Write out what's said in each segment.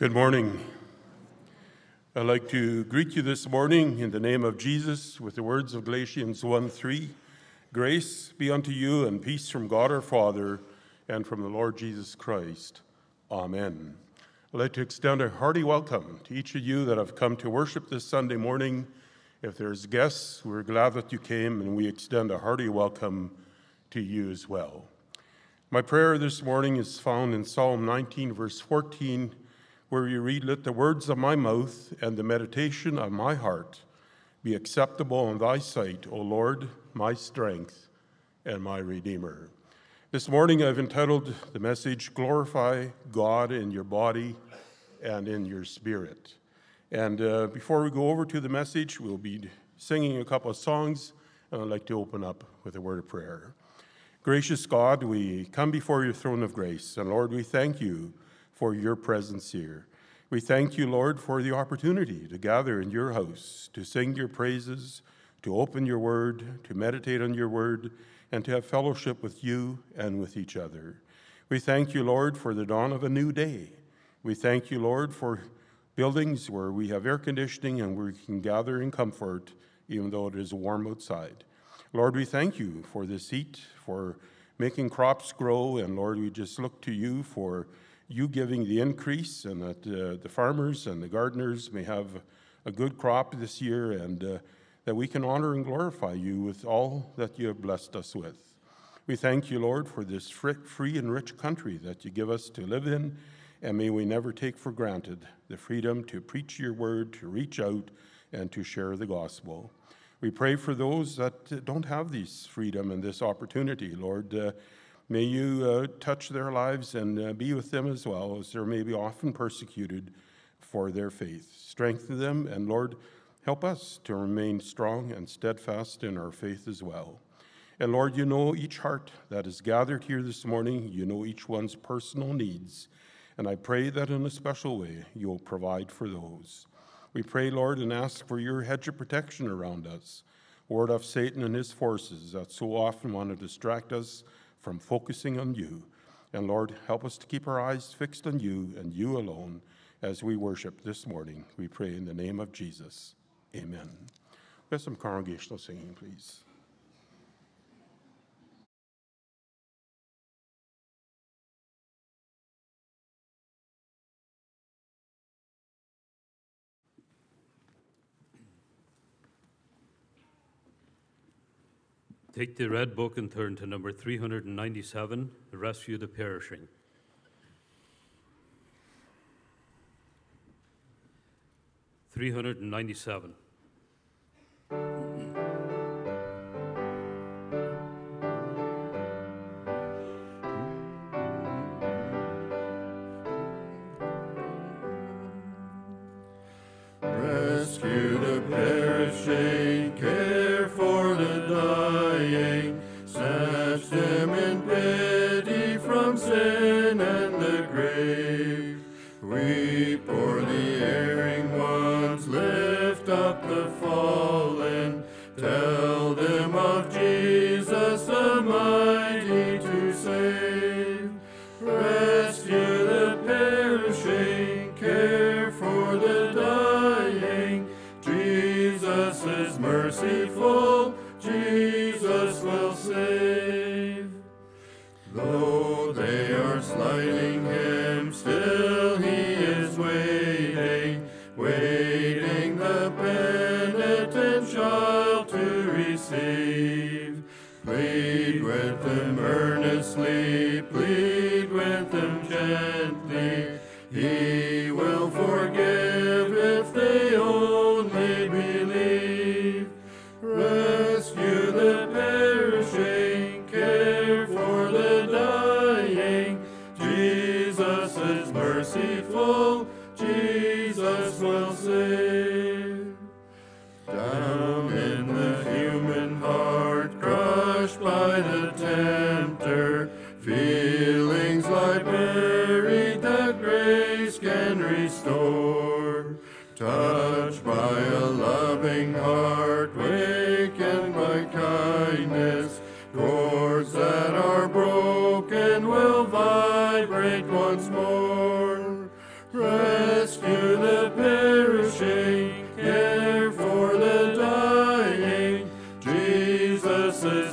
Good morning. I'd like to greet you this morning in the name of Jesus with the words of Galatians 1:3. Grace be unto you and peace from God our Father and from the Lord Jesus Christ. Amen. I'd like to extend a hearty welcome to each of you that have come to worship this Sunday morning. If there's guests, we're glad that you came, and we extend a hearty welcome to you as well. My prayer this morning is found in Psalm 19, verse 14, where we read, "Let the words of my mouth and the meditation of my heart be acceptable in thy sight, O Lord, my strength and my Redeemer." This morning I've entitled the message, "Glorify God in your body and in your spirit." And before we go over to the message, we'll be singing a couple of songs, and I'd like to open up with a word of prayer. Gracious God, we come before your throne of grace, and Lord, we thank you for your presence here. We thank you, Lord, for the opportunity to gather in your house, to sing your praises, to open your word, to meditate on your word, and to have fellowship with you and with each other. We thank you, Lord, for the dawn of a new day. We thank you, Lord, for buildings where we have air conditioning and we can gather in comfort, even though it is warm outside. Lord, we thank you for this heat, for making crops grow, and Lord, we just look to you for you giving the increase, and that the farmers and the gardeners may have a good crop this year, and that we can honor and glorify you with all that you have blessed us with. We thank you, Lord, for this free and rich country that you give us to live in, and may we never take for granted the freedom to preach your word, to reach out, and to share the gospel. We pray for those that don't have this freedom and this opportunity, Lord. May you touch their lives and be with them as well, as they may be often persecuted for their faith. Strengthen them, and Lord, help us to remain strong and steadfast in our faith as well. And Lord, you know each heart that is gathered here this morning. You know each one's personal needs. And I pray that in a special way you'll provide for those. We pray, Lord, and ask for your hedge of protection around us. Ward off Satan and his forces that so often want to distract us from focusing on you. And Lord, help us to keep our eyes fixed on you and you alone as we worship this morning. We pray in the name of Jesus. Amen. We have some congregational singing, please. Take the red book and turn to number 397, Rescue the Perishing. (397). Rescue the perishing, care for the dying, snatch them in pity from sin and the grave. Weep o'er the erring ones, lift up the fallen, tell them of Jesus the mighty to save. Rescue the perishing, care for the dying, Jesus is merciful, Jesus will save. Though they are slighting him, still he is waiting, waiting the penitent child to receive. Plead with them earnestly, plead with them gently, he will forgive if they only believe. Rescue the perishing, care for the dying, Jesus is merciful, Jesus will save. Down in the human heart, crushed by the tempter, feelings lie buried that grace can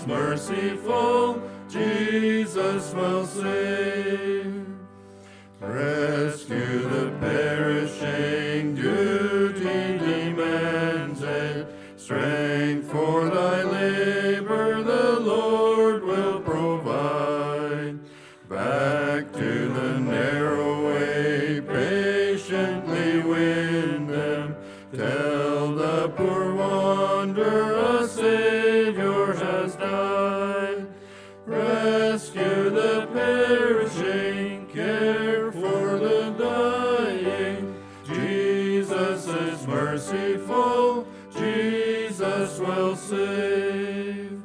merciful, Jesus will save. Rescue the perishing, duty demands it. Strength for thy labor the Lord will provide. Back to the narrow way, patiently win them. Tell the poor wanderer a Savior has died. Rescue the perishing, care for the dying. Jesus is merciful, Jesus will save.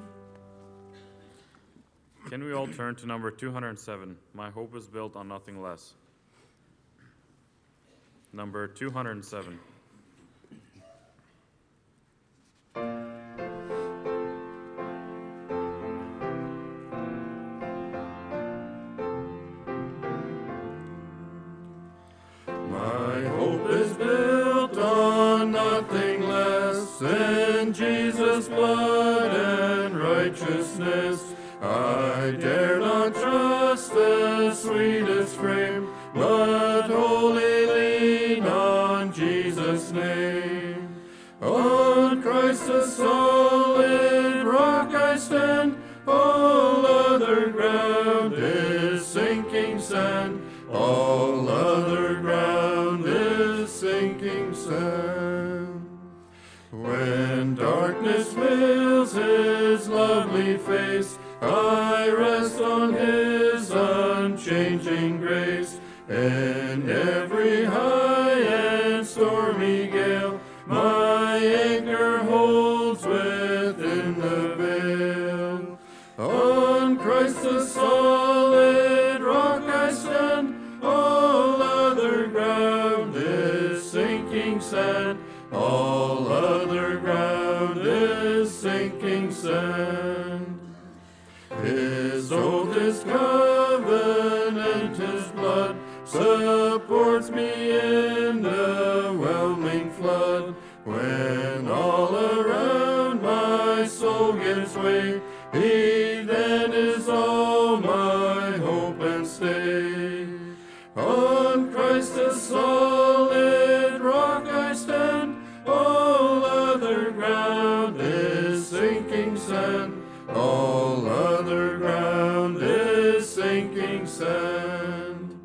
Can we all turn to number 207? My hope is built on nothing less. Number 207. My hope is built on nothing less than Jesus' blood and righteousness. I dare not trust the sweetest frame, but wholly lean on Jesus' name. On Christ the solid rock I stand, all other ground is sinking sand. All other ground is sinking sand. When darkness veils his lovely face, I rest on his unchanging grace. In every high and stormy gale, my anchor holds within the veil. On Christ the solid rock I stand, all other ground is sinking sand. All other ground is sinking sand. His oath, his covenant, his blood supports me in the whelming flood. When all around my soul gives way, he then is all my hope and stay. On Christ the solid rock I stand, all other ground is sinking sand. All other ground is sinking sand.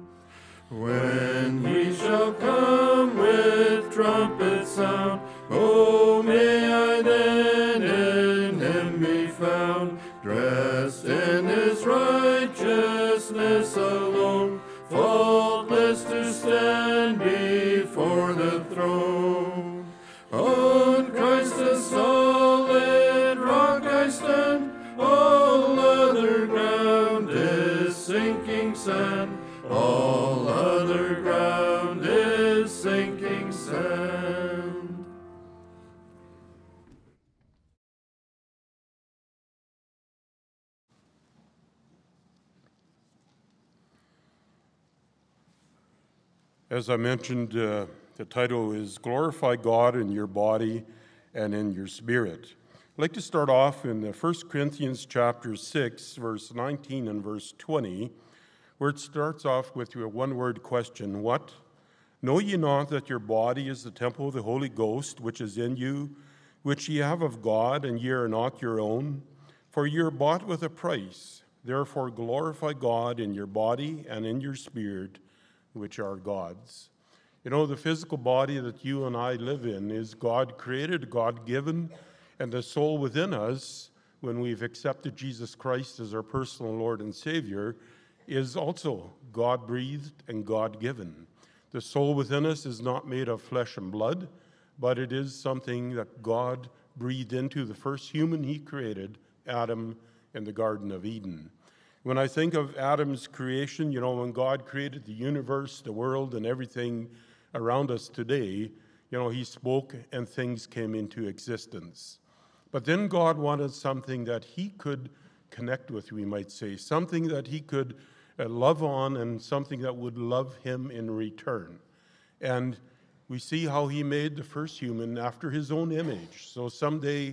When he shall come with trumpet sound, oh, may I then in him be found, dressed in his righteousness alone, faultless to stand before the throne. On Christ the solid rock I stand, all other ground is sinking sand. All other ground is sinking sand. As I mentioned, the title is Glorify God in Your Body and in Your Spirit. I'd like to start off in 1 Corinthians chapter 6, verse 19 and verse 20, where it starts off with a one-word question. What? Know ye not that your body is the temple of the Holy Ghost, which is in you, which ye have of God, and ye are not your own? For ye are bought with a price. Therefore glorify God in your body and in your spirit, which are God's. You know, the physical body that you and I live in is God-created, God-given, and the soul within us, when we've accepted Jesus Christ as our personal Lord and Savior, is also God-breathed and God-given. The soul within us is not made of flesh and blood, but it is something that God breathed into the first human he created, Adam, in the Garden of Eden. When I think of Adam's creation, you know, when God created the universe, the world, and everything around us today, you know, he spoke and things came into existence. But then God wanted something that he could connect with, we might say, something that he could love on and something that would love him in return. And we see how he made the first human after his own image. So someday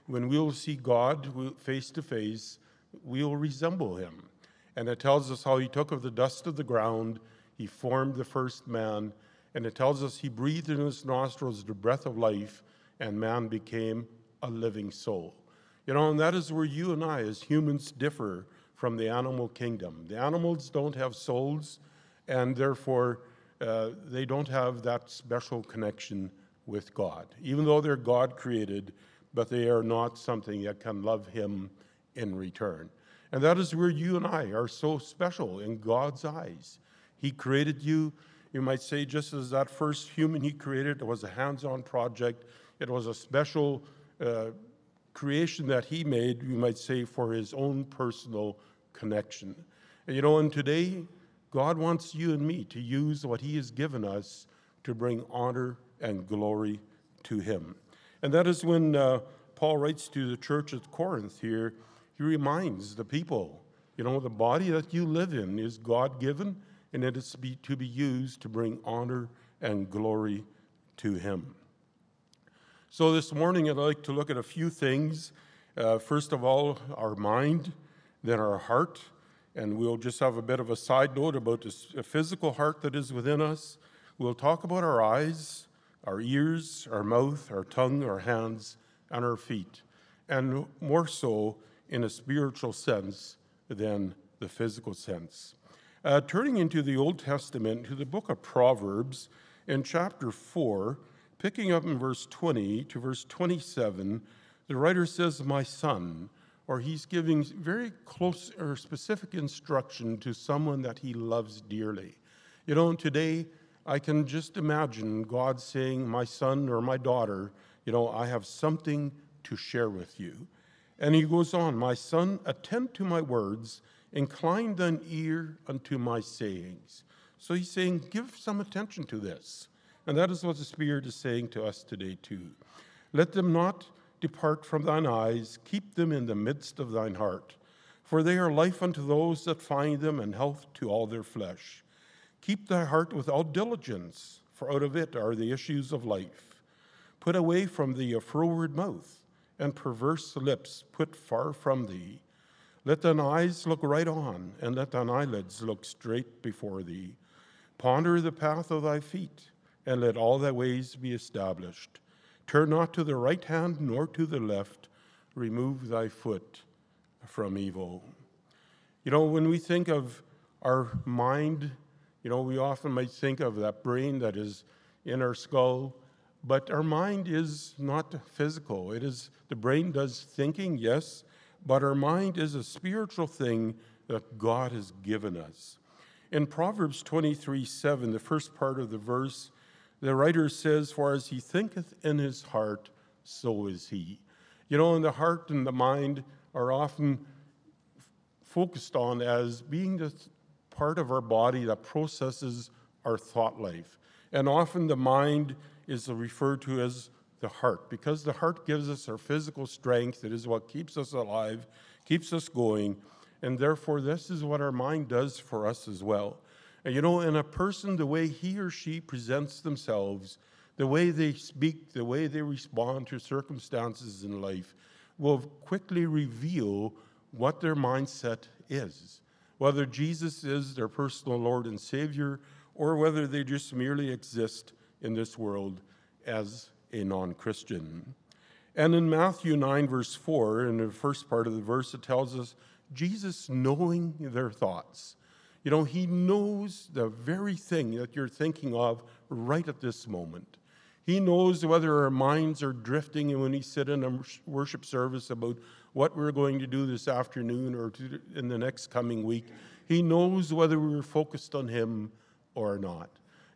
when we'll see God face to face, we'll resemble him. And it tells us how he took of the dust of the ground, he formed the first man, and it tells us he breathed in his nostrils the breath of life, and man became a living soul. And that is where you and I as humans differ from the animal kingdom. The animals don't have souls, and therefore they don't have that special connection with God, even though they're God created, but they are not something that can love him in return. And that is where you and I are so special in God's eyes. He created you, you might say, just as that first human he created, it was a hands-on project. It was a special creation that he made, you might say, for his own personal connection. And today, God wants you and me to use what he has given us to bring honor and glory to him. And that is when Paul writes to the church at Corinth here, he reminds the people, the body that you live in is God-given, and it is to be used to bring honor and glory to him. So this morning, I'd like to look at a few things. First of all, our mind, then our heart, and we'll just have a bit of a side note about this physical heart that is within us. We'll talk about our eyes, our ears, our mouth, our tongue, our hands, and our feet, and more so in a spiritual sense than the physical sense. Turning into the Old Testament, to the book of Proverbs, in chapter 4, picking up in verse 20 to verse 27, the writer says, "My son," or he's giving very close or specific instruction to someone that he loves dearly. Today, I can just imagine God saying, "My son or my daughter, I have something to share with you." And he goes on, "My son, attend to my words, incline thine ear unto my sayings." So he's saying, give some attention to this. And that is what the Spirit is saying to us today too. "Let them not depart from thine eyes, keep them in the midst of thine heart. For they are life unto those that find them, and health to all their flesh. Keep thy heart with all diligence, for out of it are the issues of life. Put away from thee a froward mouth, and perverse lips put far from thee. Let thine eyes look right on, and let thine eyelids look straight before thee. Ponder the path of thy feet, and let all thy ways be established. Turn not to the right hand, nor to the left. Remove thy foot from evil." When we think of our mind, we often might think of that brain that is in our skull, but our mind is not physical. The brain does thinking, yes, but our mind is a spiritual thing that God has given us. In Proverbs 23:7, the first part of the verse, the writer says, "For as he thinketh in his heart, so is he." And the heart and the mind are often focused on as being the part of our body that processes our thought life. And often the mind is referred to as the heart, because the heart gives us our physical strength. It is what keeps us alive, keeps us going, and therefore this is what our mind does for us as well. And in a person, the way he or she presents themselves, the way they speak, the way they respond to circumstances in life will quickly reveal what their mindset is. Whether Jesus is their personal Lord and Savior, or whether they just merely exist in this world as a non-Christian. And in Matthew 9, verse 4, in the first part of the verse, it tells us Jesus knowing their thoughts. He knows the very thing that you're thinking of right at this moment. He knows whether our minds are drifting, and when we sit in a worship service about what we're going to do this afternoon or in the next coming week, he knows whether we're focused on him or not.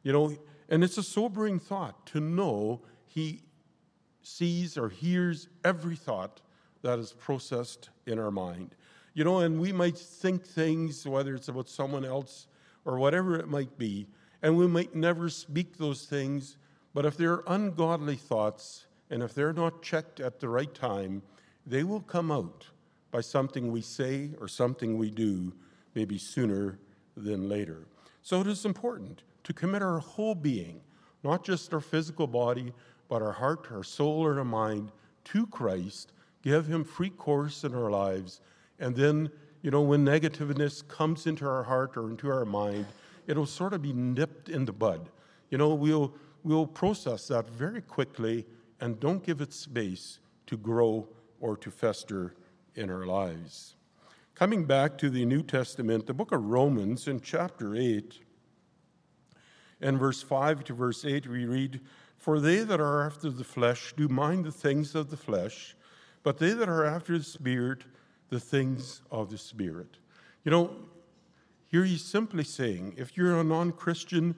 And it's a sobering thought to know he sees or hears every thought that is processed in our mind. And we might think things, whether it's about someone else or whatever it might be, and we might never speak those things, but if they're ungodly thoughts, and if they're not checked at the right time, they will come out by something we say or something we do, maybe sooner than later. So it is important to commit our whole being, not just our physical body, but our heart, our soul, and our mind to Christ, give him free course in our lives. And then, when negativeness comes into our heart or into our mind, it'll sort of be nipped in the bud. We'll process that very quickly and don't give it space to grow or to fester in our lives. Coming back to the New Testament, the book of Romans in chapter 8, and verse 5 to verse 8, we read, "For they that are after the flesh do mind the things of the flesh, but they that are after the Spirit, the things of the Spirit." Here he's simply saying, if you're a non-Christian,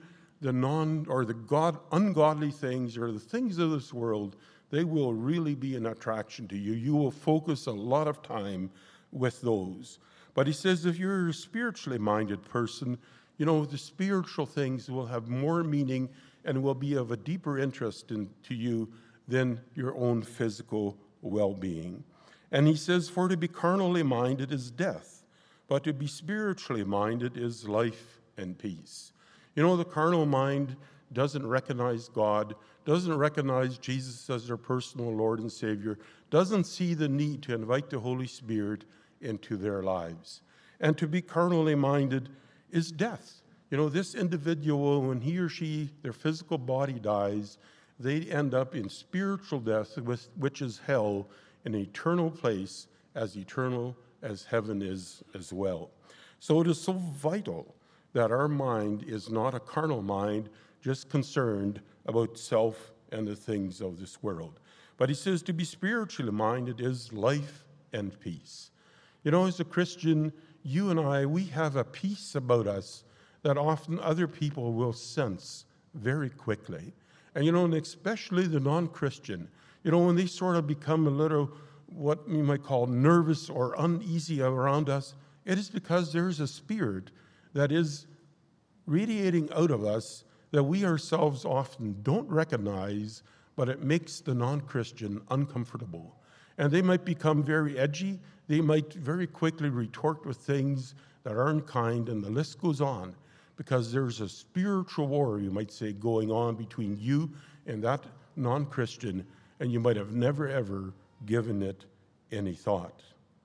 the ungodly things or the things of this world, they will really be an attraction to you. You will focus a lot of time with those. But he says if you're a spiritually minded person, the spiritual things will have more meaning and will be of a deeper interest to you than your own physical well-being. And he says, for to be carnally minded is death, but to be spiritually minded is life and peace. The carnal mind doesn't recognize God, doesn't recognize Jesus as their personal Lord and Savior, doesn't see the need to invite the Holy Spirit into their lives. And to be carnally minded is death. This individual, when he or she, their physical body dies, they end up in spiritual death, which is hell, an eternal place, as eternal as heaven is as well. So it is so vital that our mind is not a carnal mind, just concerned about self and the things of this world. But he says to be spiritually minded is life and peace. As a Christian, you and I, we have a peace about us that often other people will sense very quickly. And especially the non-Christian, when they sort of become a little, what you might call nervous or uneasy around us, it is because there's a spirit that is radiating out of us that we ourselves often don't recognize, but it makes the non-Christian uncomfortable. And they might become very edgy. They might very quickly retort with things that aren't kind, and the list goes on, because there's a spiritual war, you might say, going on between you and that non-Christian, and you might have never, ever given it any thought.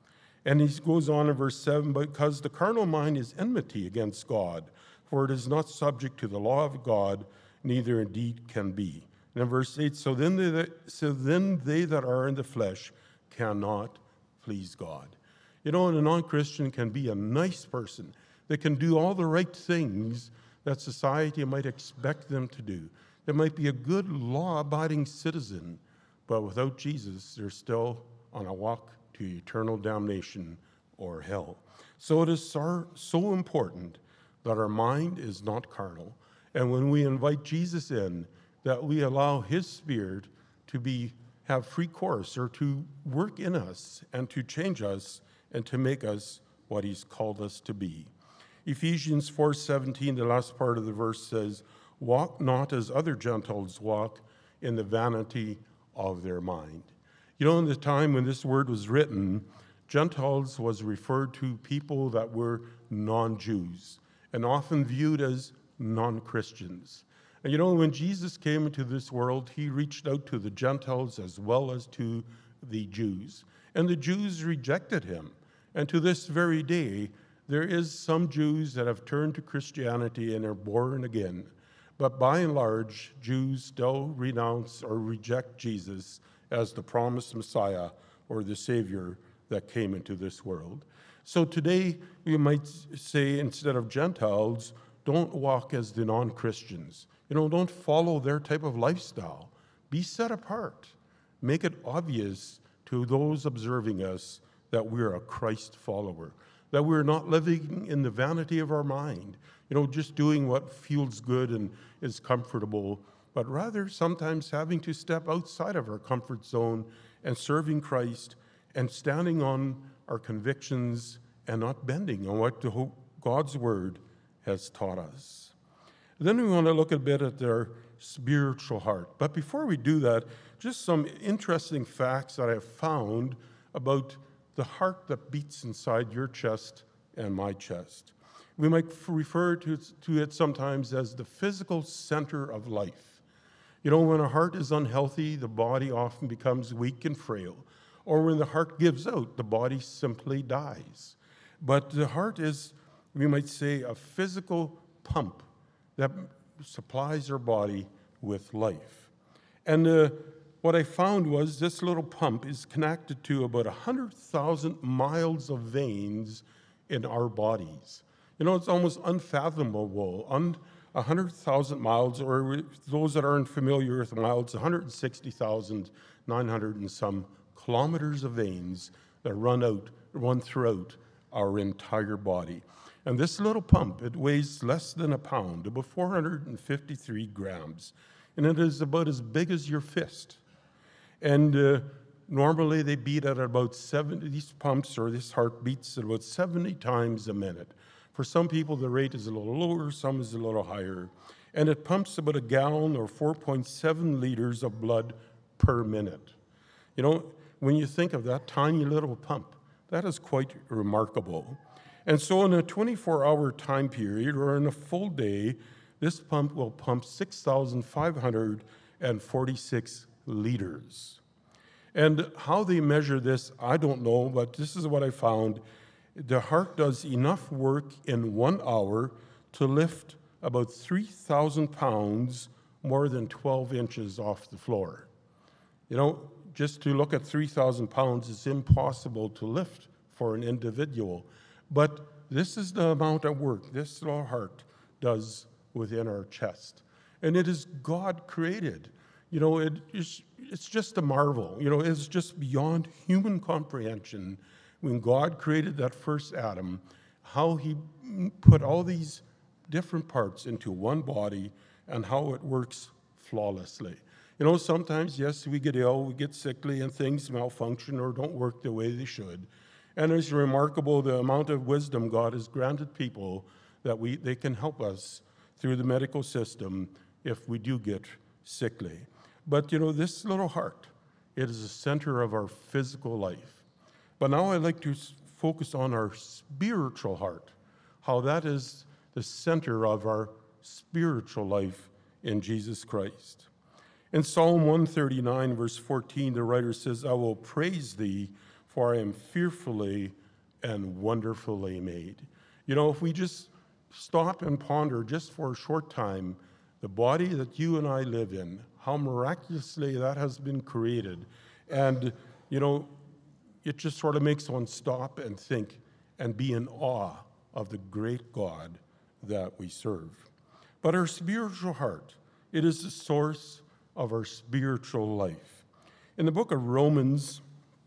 And he goes on in verse 7, because the carnal mind is enmity against God, for it is not subject to the law of God, neither indeed can be. And in verse 8, so then they that are in the flesh cannot please God. And a non-Christian can be a nice person. They can do all the right things that society might expect them to do. They might be a good law-abiding citizen, but without Jesus, they're still on a walk to eternal damnation or hell. So it is so important that our mind is not carnal, and when we invite Jesus in, that we allow his Spirit to have free course or to work in us and to change us and to make us what he's called us to be. Ephesians 4:17, the last part of the verse says, walk not as other Gentiles walk in the vanity of their mind. In the time when this word was written, Gentiles was referred to people that were non-Jews and often viewed as non-Christians. And when Jesus came into this world, he reached out to the Gentiles as well as to the Jews. And the Jews rejected him. And to this very day, there is some Jews that have turned to Christianity and are born again. But by and large, Jews still renounce or reject Jesus as the promised Messiah or the Savior that came into this world. So today, we might say, instead of Gentiles, don't walk as the non-Christians. Don't follow their type of lifestyle. Be set apart. Make it obvious to those observing us that we're a Christ follower, that we're not living in the vanity of our mind, just doing what feels good and is comfortable, but rather sometimes having to step outside of our comfort zone and serving Christ and standing on our convictions and not bending on what God's Word has taught us. Then we want to look a bit at their spiritual heart. But before we do that, just some interesting facts that I've found about the heart that beats inside your chest and my chest. We might refer to it sometimes as the physical center of life. When a heart is unhealthy, the body often becomes weak and frail. Or when the heart gives out, the body simply dies. But the heart is, we might say, a physical pump that supplies our body with life. And what I found was this little pump is connected to about 100,000 miles of veins in our bodies. You know, it's almost unfathomable. 100,000 miles, or those that aren't familiar with miles, 160,900 and some kilometers of veins that run throughout our entire body. And this little pump, it weighs less than a pound, about 453 grams, and it is about as big as your fist. And normally they beat at about 70, these pumps or this heart beats at about 70 times a minute. For some people, the rate is a little lower, some is a little higher. And it pumps about a gallon or 4.7 liters of blood per minute. You know, when you think of that tiny little pump, that is quite remarkable. And so in a 24-hour time period or in a full day, this pump will pump 6,546 liters. And how they measure this, I don't know, but this is what I found. The heart does enough work in 1 hour to lift about 3,000 pounds more than 12 inches off the floor. You know, just to look at 3,000 pounds is impossible to lift for an individual. But this is the amount of work this little heart does within our chest. And it is God created. You know, it's just a marvel. You know, it's just beyond human comprehension when God created that first Adam, how he put all these different parts into one body and how it works flawlessly. You know, sometimes, yes, we get ill, we get sickly, and things malfunction or don't work the way they should. And it's remarkable the amount of wisdom God has granted people that they can help us through the medical system if we do get sickly. But, you know, this little heart, it is the center of our physical life. But now I'd like to focus on our spiritual heart, how that is the center of our spiritual life in Jesus Christ. In Psalm 139, verse 14, the writer says, I will praise thee, for I am fearfully and wonderfully made. You know, if we just stop and ponder just for a short time, the body that you and I live in, how miraculously that has been created. And, you know, it just sort of makes one stop and think and be in awe of the great God that we serve. But our spiritual heart, it is the source of our spiritual life. In the book of Romans,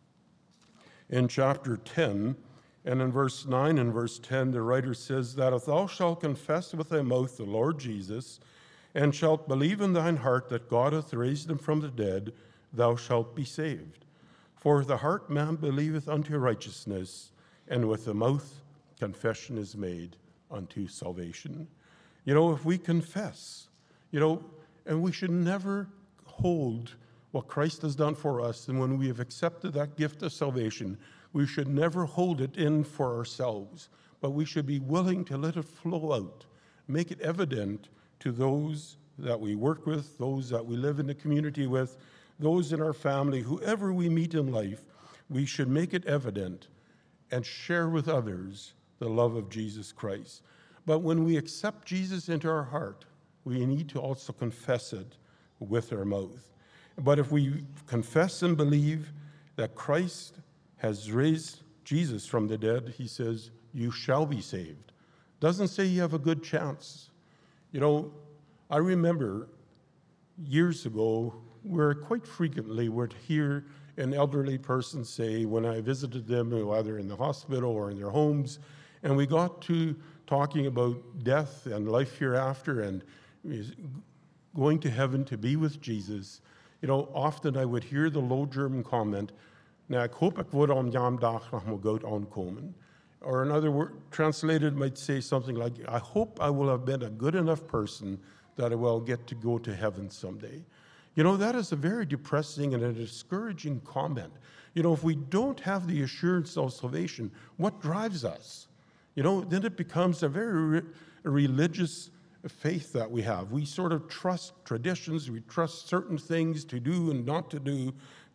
in chapter 10, and in verse 9 and verse 10, the writer says that if thou shalt confess with thy mouth the Lord Jesus, and shalt believe in thine heart that God hath raised him from the dead, thou shalt be saved. For with the heart man believeth unto righteousness, and with the mouth confession is made unto salvation. You know, if we confess, you know, and we should never hold what Christ has done for us, and when we have accepted that gift of salvation, we should never hold it in for ourselves, but we should be willing to let it flow out, make it evident to those that we work with, those that we live in the community with, those in our family, whoever we meet in life. We should make it evident and share with others the love of Jesus Christ. But when we accept Jesus into our heart, we need to also confess it with our mouth. But if we confess and believe that Christ has raised Jesus from the dead, he says, you shall be saved. Doesn't say you have a good chance. You know, I remember years ago, where quite frequently would hear an elderly person say, when I visited them, either in the hospital or in their homes, and we got to talking about death and life hereafter and going to heaven to be with Jesus, you know, often I would hear the Low German comment, "Nou, ek hoop ek word om dag nog moet goed aankomen." Or another word translated might say something like, I hope I will have been a good enough person that I will get to go to heaven someday. You know, that is a very depressing and a discouraging comment. You know, if we don't have the assurance of salvation, what drives us? You know, then it becomes a very religious faith that we have. We sort of trust traditions, we trust certain things to do and not to do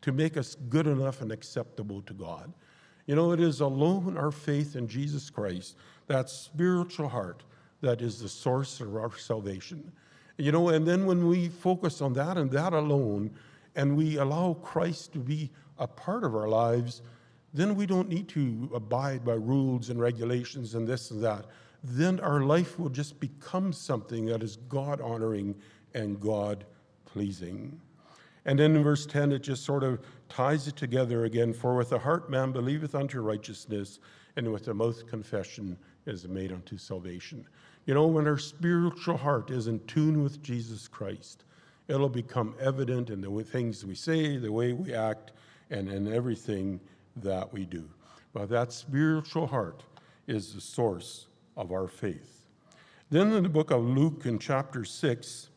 to make us good enough and acceptable to God. You know, it is alone our faith in Jesus Christ, that spiritual heart, that is the source of our salvation. You know, and then when we focus on that and that alone, and we allow Christ to be a part of our lives, then we don't need to abide by rules and regulations and this and that. Then our life will just become something that is God-honoring and God-pleasing. And then in verse 10, it just sort of ties it together again. For with the heart man believeth unto righteousness, and with the mouth confession is made unto salvation. You know, when our spiritual heart is in tune with Jesus Christ, it'll become evident in the things we say, the way we act, and in everything that we do. But that spiritual heart is the source of our faith. Then in the book of Luke in chapter 6,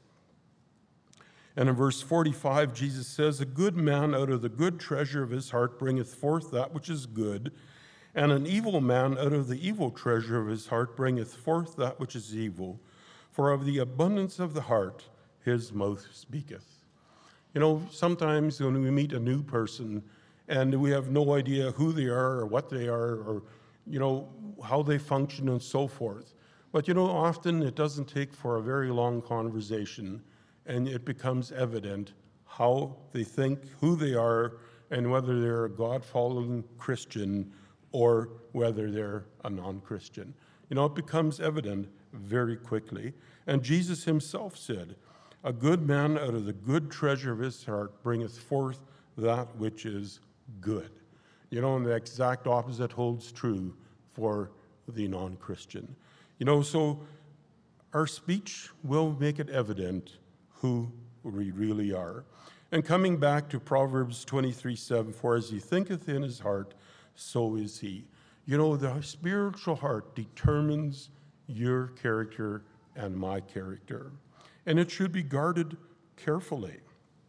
and in verse 45, Jesus says, a good man out of the good treasure of his heart bringeth forth that which is good, and an evil man out of the evil treasure of his heart bringeth forth that which is evil. For of the abundance of the heart his mouth speaketh. You know, sometimes when we meet a new person and we have no idea who they are or what they are or, you know, how they function and so forth. But, you know, often it doesn't take for a very long conversation and it becomes evident how they think, who they are, and whether they're a God-following Christian or whether they're a non-Christian. You know, it becomes evident very quickly. And Jesus himself said, a good man out of the good treasure of his heart bringeth forth that which is good. You know, and the exact opposite holds true for the non-Christian. You know, so our speech will make it evident who we really are. And coming back to Proverbs 23:7, for as he thinketh in his heart, so is he. You know, the spiritual heart determines your character and my character. And it should be guarded carefully.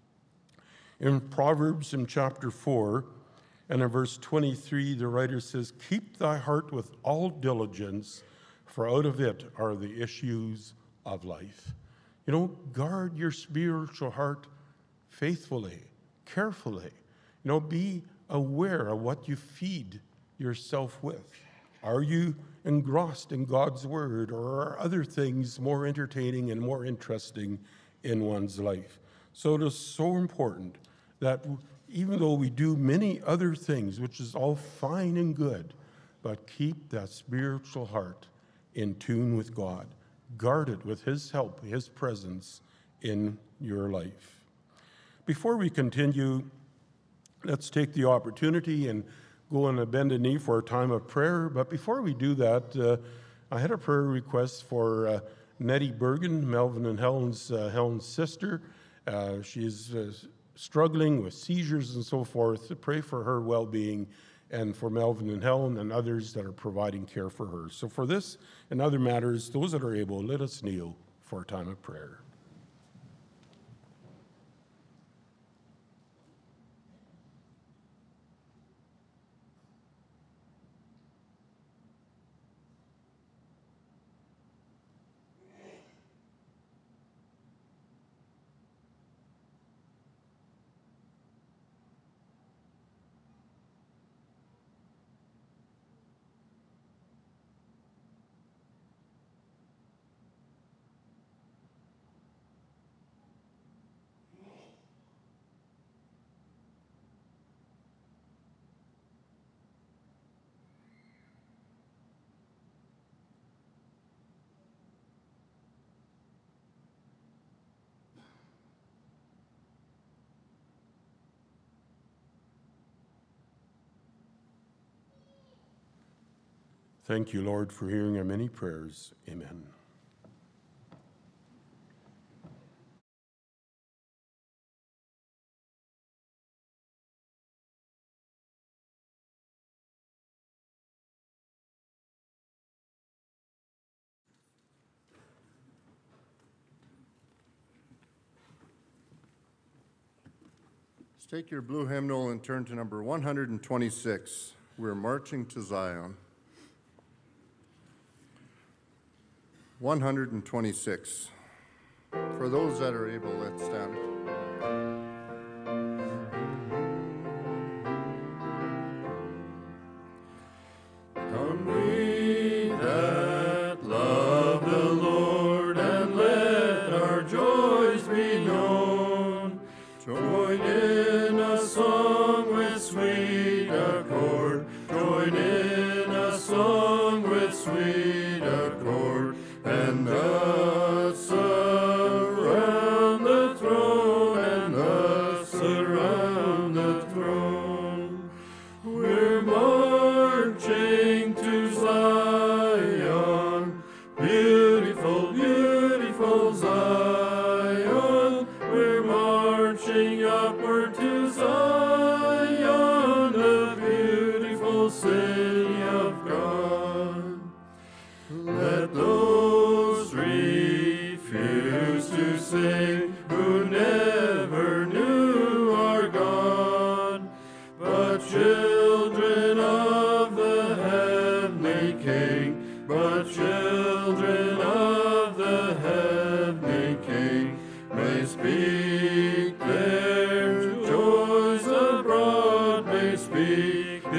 In Proverbs in chapter 4 and in verse 23, the writer says, keep thy heart with all diligence, for out of it are the issues of life. You know, guard your spiritual heart faithfully, carefully. You know, be aware of what you feed yourself with. Are you engrossed in God's word, or are other things more entertaining and more interesting in one's life? So it is so important that even though we do many other things, which is all fine and good, but keep that spiritual heart in tune with God. Guard it with his help, his presence in your life. Before we continue, let's take the opportunity and go on a bended knee for a time of prayer. But before we do that, I had a prayer request for Nettie Bergen, Melvin and Helen's sister. She's struggling with seizures and so forth. To pray for her well-being and for Melvin and Helen and others that are providing care for her. So for this and other matters, those that are able, let us kneel for a time of prayer. Thank you, Lord, for hearing our many prayers. Amen. Let's take your blue hymnal and turn to number 126. We're marching to Zion. 126. For those that are able, let's stand.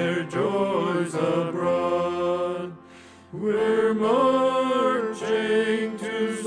their joys abroad. We're marching to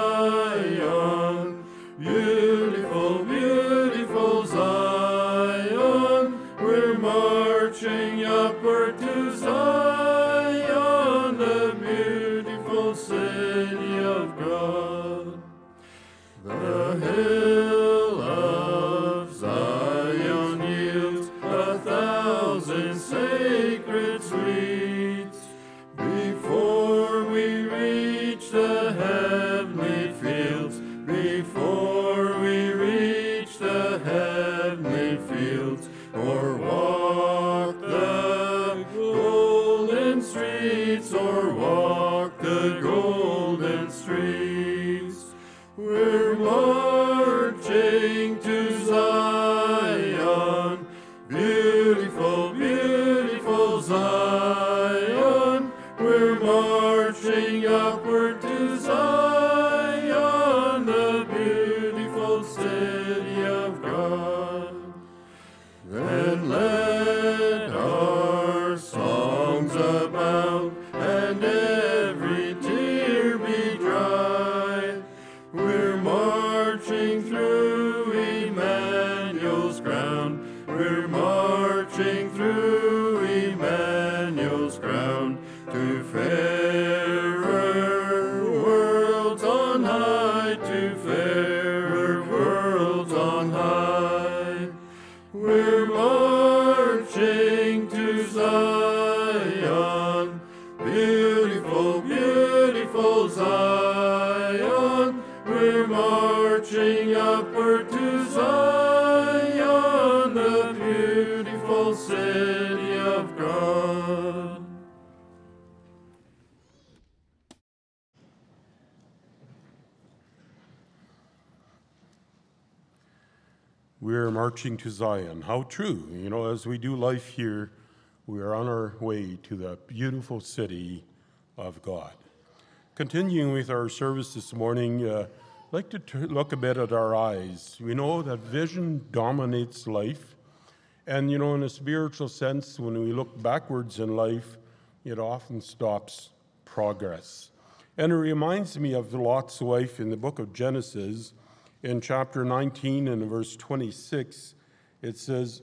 Zion, beautiful, beautiful Zion. We're marching upward to Zion, the beautiful city of God. The hill of Zion yields 1,000 sacred sweets. Before we reach the heavenly fields, before we reach the heavenly fields, or walk the golden streets, or walk the golden streets, we're marching to Zion, beautiful, beautiful Zion. We're marching upward to Zion, the beautiful city of God. Then let our songs abound, and every tear be dry. We're marching through Emmanuel's ground. We're marching through Emmanuel's ground to fairer worlds on high, to fairer worlds on high. We're marching to Zion, beautiful, beautiful Zion. We're marching upward to Zion, the beautiful city of God. We're marching to Zion. How true. You know, as we do life here, we are on our way to the beautiful city of God. Continuing with our service this morning, I'd like to look a bit at our eyes. We know that vision dominates life. And, you know, in a spiritual sense, when we look backwards in life, it often stops progress. And it reminds me of Lot's wife in the book of Genesis. In chapter 19 and verse 26, it says,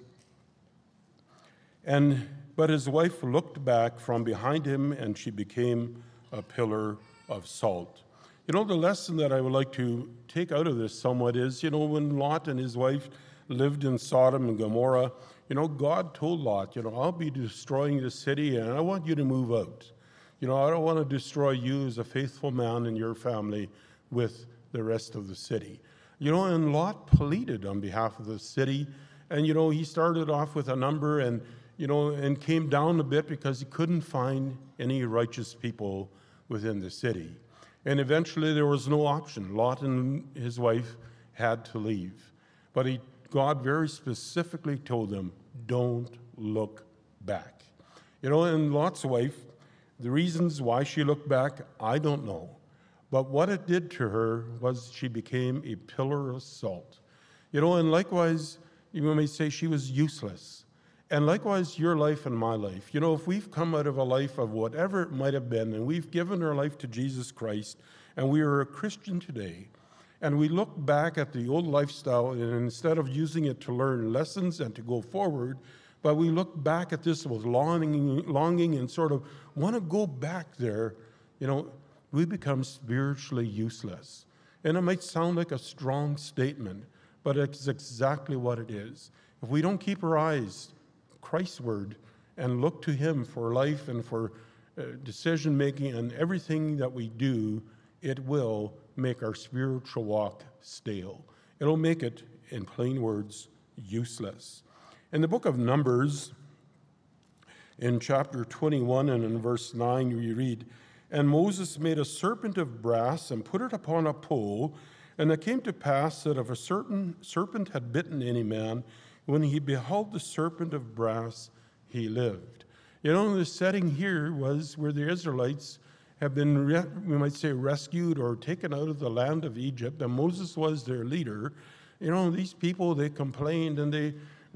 But his wife looked back from behind him, and she became a pillar of salt. You know, the lesson that I would like to take out of this somewhat is, you know, when Lot and his wife lived in Sodom and Gomorrah, you know, God told Lot, you know, I'll be destroying the city, and I want you to move out. You know, I don't want to destroy you as a faithful man and your family with the rest of the city. You know, and Lot pleaded on behalf of the city, and, you know, he started off with a number and, you know, and came down a bit because he couldn't find any righteous people within the city. And eventually there was no option. Lot and his wife had to leave. But God very specifically told them, don't look back. You know, and Lot's wife, the reasons why she looked back, I don't know. But what it did to her was she became a pillar of salt. You know, and likewise, you may say she was useless. And likewise, your life and my life. You know, if we've come out of a life of whatever it might have been, and we've given our life to Jesus Christ, and we are a Christian today, and we look back at the old lifestyle, and instead of using it to learn lessons and to go forward, but we look back at this with longing and sort of want to go back there, you know, we become spiritually useless. And it might sound like a strong statement, but it's exactly what it is. If we don't keep our eyes Christward and look to Him for life and for decision-making and everything that we do, it will make our spiritual walk stale. It'll make it, in plain words, useless. In the book of Numbers, in chapter 21 and in verse 9, we read, And Moses made a serpent of brass and put it upon a pole, and it came to pass that if a certain serpent had bitten any man, when he beheld the serpent of brass, he lived. You know, the setting here was where the Israelites have been, we might say, rescued or taken out of the land of Egypt, and Moses was their leader. You know, these people, they complained and they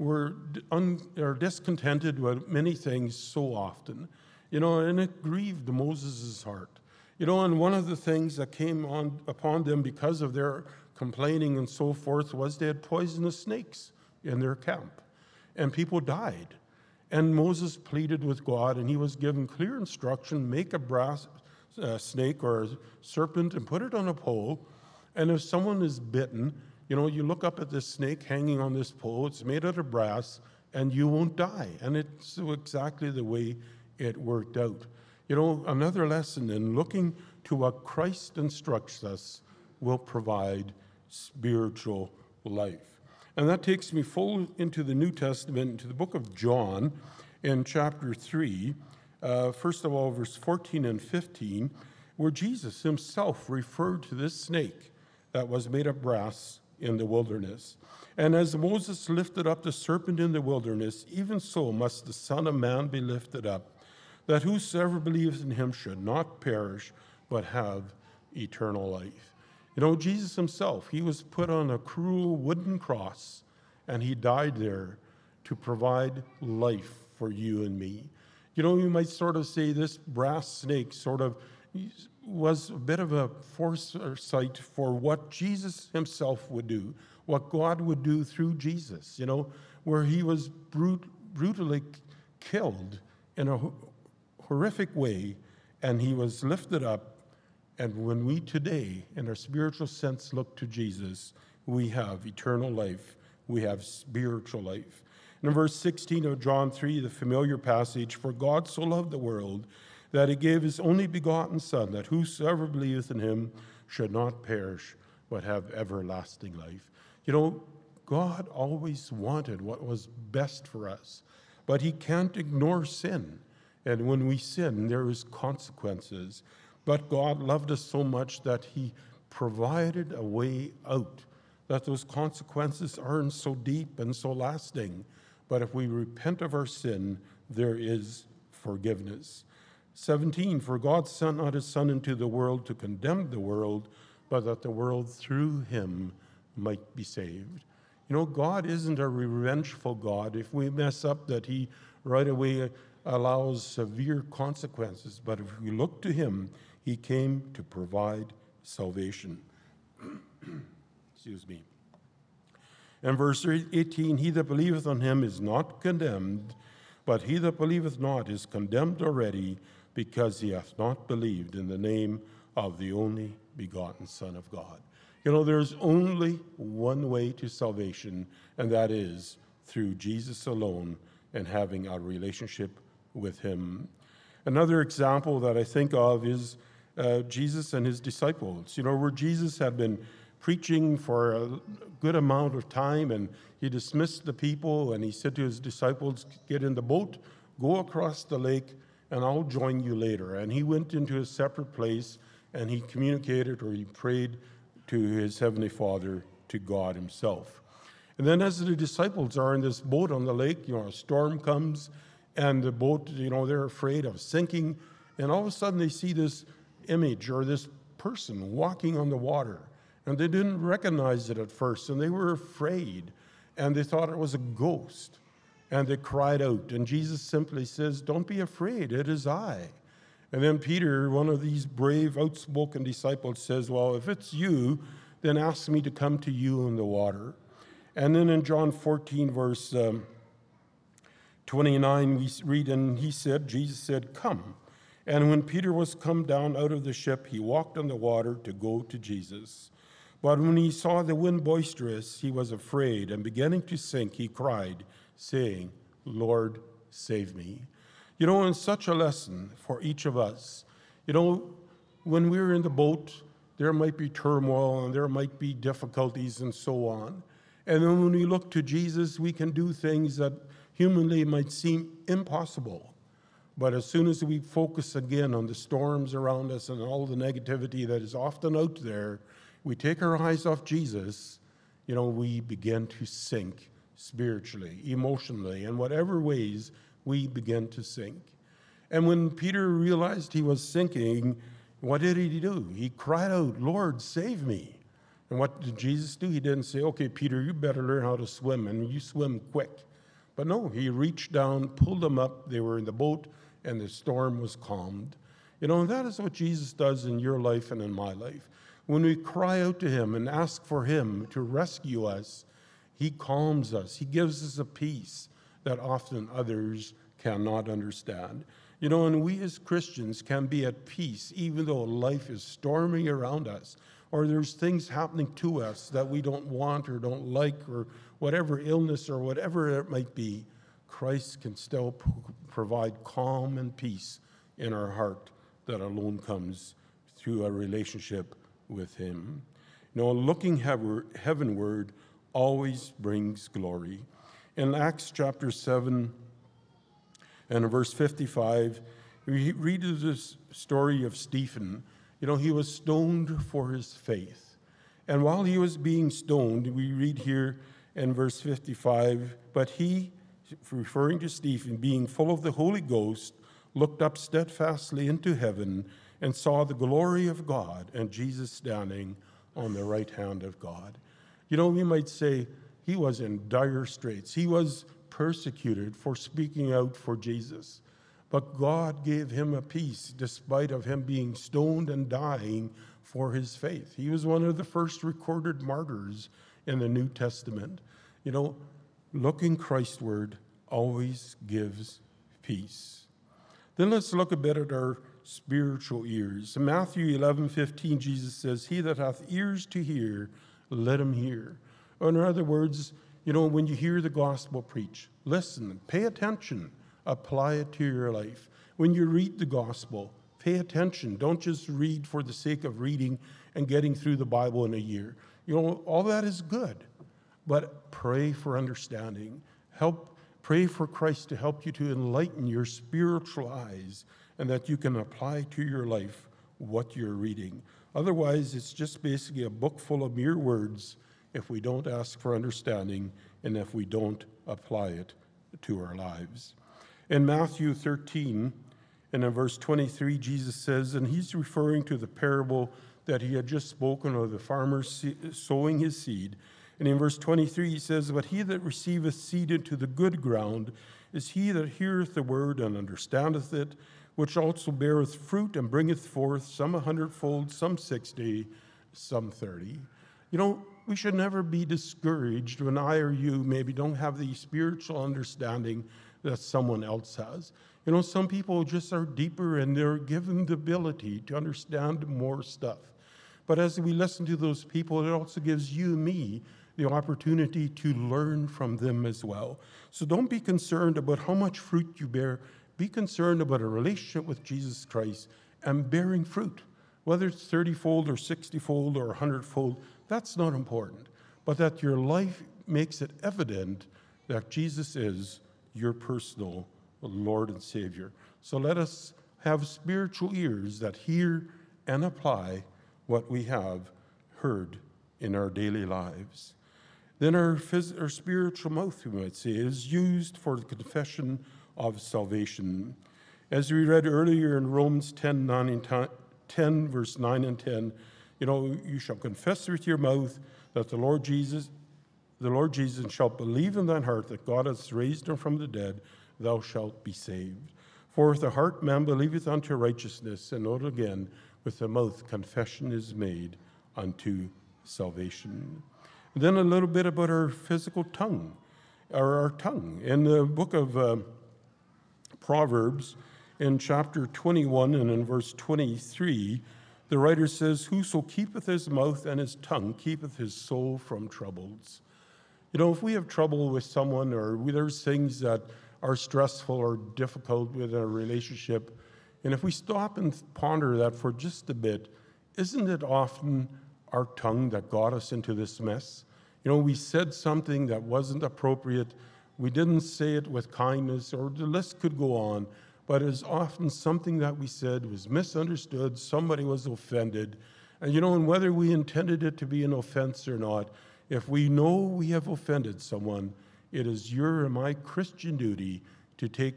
are discontented with many things so often, and it grieved Moses' heart. And one of the things that came upon them because of their complaining and so forth was they had poisonous snakes in their camp, and people died. And Moses pleaded with God, and he was given clear instruction: make a brass snake or a serpent and put it on a pole, and if someone is bitten, you look up at this snake hanging on this pole, it's made out of brass, and you won't die. And it's exactly the way it worked out. Another lesson in looking to what Christ instructs us will provide spiritual life. And that takes me full into the New Testament, into the book of John in chapter 3, first of all, verse 14 and 15, where Jesus himself referred to this snake that was made of brass in the wilderness. And as Moses lifted up the serpent in the wilderness, even so must the Son of Man be lifted up, that whosoever believes in him should not perish, but have eternal life. Jesus himself, he was put on a cruel wooden cross, and he died there to provide life for you and me. You might sort of say this brass snake sort of was a bit of a foresight for what Jesus himself would do, what God would do through Jesus, where he was brutally killed in a horrific way, and he was lifted up. And when we today, in our spiritual sense, look to Jesus, we have eternal life. We have spiritual life. And in verse 16 of John 3, the familiar passage, for God so loved the world that he gave his only begotten Son, that whosoever believeth in him should not perish, but have everlasting life. God always wanted what was best for us, but he can't ignore sin. And when we sin, there is consequences. But God loved us so much that he provided a way out, that those consequences aren't so deep and so lasting. But if we repent of our sin, there is forgiveness. 17, for God sent not his Son into the world to condemn the world, but that the world through him might be saved. God isn't a revengeful God. If we mess up, that he right away allows severe consequences. But if we look to him, he came to provide salvation. Excuse me. And verse 18, he that believeth on him is not condemned, but he that believeth not is condemned already, because he hath not believed in the name of the only begotten Son of God. There's only one way to salvation, and that is through Jesus alone and having a relationship with him. Another example that I think of is Jesus and his disciples, where Jesus had been preaching for a good amount of time, and he dismissed the people, and he said to his disciples, get in the boat, go across the lake, and I'll join you later. And he went into a separate place, and he communicated, or he prayed to his heavenly Father, to God himself. And then as the disciples are in this boat on the lake, a storm comes, and the boat, they're afraid of sinking, and all of a sudden they see this image or this person walking on the water, and they didn't recognize it at first, and they were afraid, and they thought it was a ghost, and they cried out, and Jesus simply says, don't be afraid, it is I. And then Peter, one of these brave, outspoken disciples, says, well, if it's you, then ask me to come to you in the water. And then in John 14, verse 29, we read, and Jesus said, come. And when Peter was come down out of the ship, he walked on the water to go to Jesus. But when he saw the wind boisterous, he was afraid, and beginning to sink, he cried, saying, Lord, save me. In such a lesson for each of us, when we're in the boat, there might be turmoil and there might be difficulties and so on. And then when we look to Jesus, we can do things that humanly might seem impossible. But as soon as we focus again on the storms around us and all the negativity that is often out there, we take our eyes off Jesus, we begin to sink spiritually, emotionally, in whatever ways we begin to sink. And when Peter realized he was sinking, what did he do? He cried out, Lord, save me. And what did Jesus do? He didn't say, okay, Peter, you better learn how to swim, and you swim quick. But no, he reached down, pulled them up. They were in the boat, and the storm was calmed. You know, and that is what Jesus does in your life and in my life. When we cry out to him and ask for him to rescue us, he calms us. He gives us a peace that often others cannot understand. You know, and we as Christians can be at peace even though life is storming around us, or there's things happening to us that we don't want or don't like, or whatever illness or whatever it might be. Christ can still provide calm and peace in our heart that alone comes through a relationship with him. You know, looking heavenward always brings glory. In Acts chapter 7 and verse 55, we read this story of Stephen. You know, he was stoned for his faith. And while he was being stoned, we read here in verse 55, but he, referring to Stephen, being full of the Holy Ghost, looked up steadfastly into heaven and saw the glory of God and Jesus standing on the right hand of God. You know, we might say he was in dire straits. He was persecuted for speaking out for Jesus. But God gave him a peace despite of him being stoned and dying for his faith. He was one of the first recorded martyrs in the New Testament. You know, looking Christward always gives peace. Then let's look a bit at our spiritual ears. In Matthew 11:15, Jesus says, he that hath ears to hear, let him hear. Or in other words, you know, when you hear the gospel preached, listen, pay attention, apply it to your life. When you read the gospel, pay attention. Don't just read for the sake of reading and getting through the Bible in a year. You know, all that is good, but pray for understanding. Pray for Christ to help you to enlighten your spiritual eyes and that you can apply to your life what you're reading. Otherwise, it's just basically a book full of mere words if we don't ask for understanding and if we don't apply it to our lives. In Matthew 13, and in verse 23, Jesus says, and he's referring to the parable that he had just spoken of the farmer sowing his seed. And in verse 23, he says, but he that receiveth seed into the good ground is he that heareth the word and understandeth it, which also beareth fruit and bringeth forth some 100-fold, some 60, some 30. You know, we should never be discouraged when I or you maybe don't have the spiritual understanding that someone else has. You know, some people just are deeper and they're given the ability to understand more stuff. But as we listen to those people, it also gives you and me the opportunity to learn from them as well. So don't be concerned about how much fruit you bear. Be concerned about a relationship with Jesus Christ and bearing fruit. Whether it's 30-fold or 60-fold or 100-fold, that's not important. But that your life makes it evident that Jesus is your personal Lord and Savior. So let us have spiritual ears that hear and apply what we have heard in our daily lives. Then our spiritual mouth, we might say, is used for the confession of salvation. As we read earlier in Romans 10, verse 9 and 10, you know, you shall confess with your mouth that the Lord Jesus, and shalt believe in thine heart that God hath raised him from the dead, thou shalt be saved. For with the heart man believeth unto righteousness, and note again, with the mouth confession is made unto salvation. And then a little bit about our physical tongue, or our tongue. In the book of Proverbs, in chapter 21 and in verse 23, the writer says, whoso keepeth his mouth and his tongue keepeth his soul from troubles. You know, if we have trouble with someone or there's things that are stressful or difficult with a relationship, and if we stop and ponder that for just a bit, isn't it often our tongue that got us into this mess? You know, we said something that wasn't appropriate. We didn't say it with kindness, or the list could go on, but it's often something that we said was misunderstood, somebody was offended. And you know, and whether we intended it to be an offense or not, if we know we have offended someone, it is your and my Christian duty to take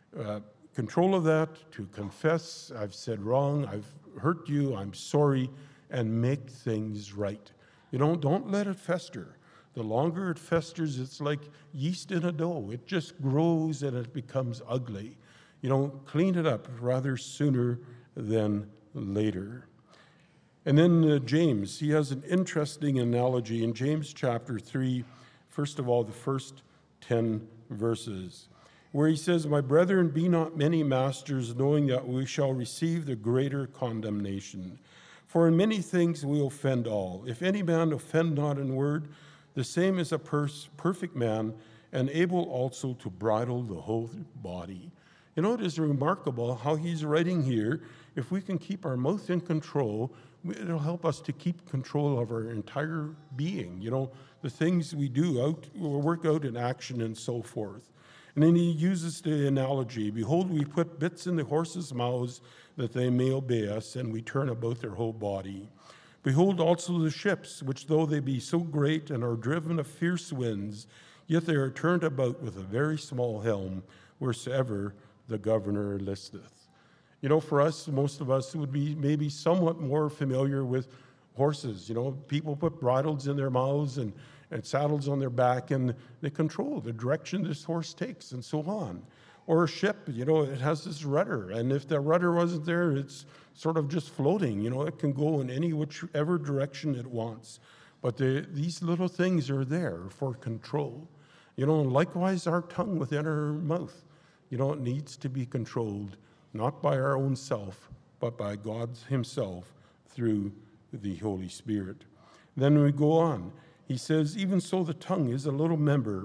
control of that, to confess, I've said wrong, I've hurt you, I'm sorry, and make things right. You know, don't let it fester. the longer it festers, it's like yeast in a dough. It just grows and it becomes ugly. Clean it up rather sooner than later. And then James, he has an interesting analogy in James chapter 3, first of all, the first 10 verses, where he says, "My brethren, be not many masters, knowing that we shall receive the greater condemnation. For in many things we offend all. If any man offend not in word, the same is a perfect man, and able also to bridle the whole body." It is remarkable how he's writing here. If we can keep our mouth in control, it'll help us to keep control of our entire being. The things we do, work out in action and so forth. And then he uses the analogy, "Behold, we put bits in the horses' mouths that they may obey us, and we turn about their whole body. Behold also the ships, which though they be so great and are driven of fierce winds, yet they are turned about with a very small helm, wheresoever the governor listeth." For us, most of us would be maybe somewhat more familiar with horses. People put bridles in their mouths and saddles on their back, and they control the direction this horse takes and so on. Or a ship, it has this rudder, and if the rudder wasn't there, it's sort of just floating. It can go in any whichever direction it wants. But these little things are there for control. Likewise, our tongue within our mouth, it needs to be controlled, not by our own self, but by God himself through the Holy Spirit. Then we go on. He says, "Even so the tongue is a little member,